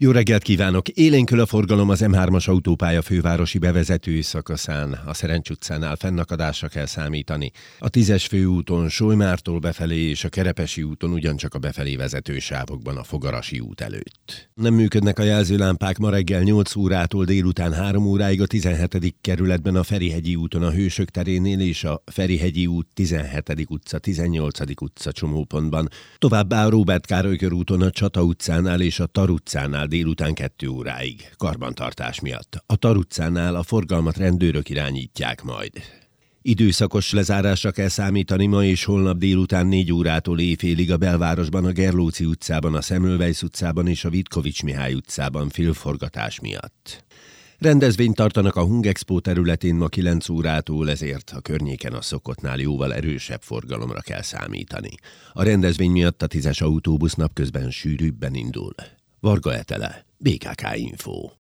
Jó reggelt kívánok! Élénkül a forgalom az M3-as autópálya fővárosi bevezető szakaszán, a Szerencs utcánál fennakadásra kell számítani. A 10-es főúton Solymártól befelé és a Kerepesi úton ugyancsak a befelé vezető sávokban a Fogarasi út előtt. Nem működnek a jelzőlámpák ma reggel 8 órától délután 3 óráig a 17. kerületben a Ferihegyi úton a Hősök terénél és a Ferihegyi út 17. utca, 18. utca csomópontban. Továbbá a Róbert Károly körúton a Csata utcánál és a Tar utcánál délután 2 óráig, karbantartás miatt. A Tar utcánál a forgalmat rendőrök irányítják majd. Időszakos lezárásra kell számítani ma és holnap délután 4 órától éjfélig a belvárosban, a Gerlóci utcában, a Semmelweis utcában és a Vitkovics Mihály utcában félforgatás miatt. Rendezvényt tartanak a Hungexpo területén ma 9 órától, ezért a környéken a szokottnál jóval erősebb forgalomra kell számítani. A rendezvény miatt a 10-es autóbusz napközben sűrűbben indul. Varga Etele, BKK Info.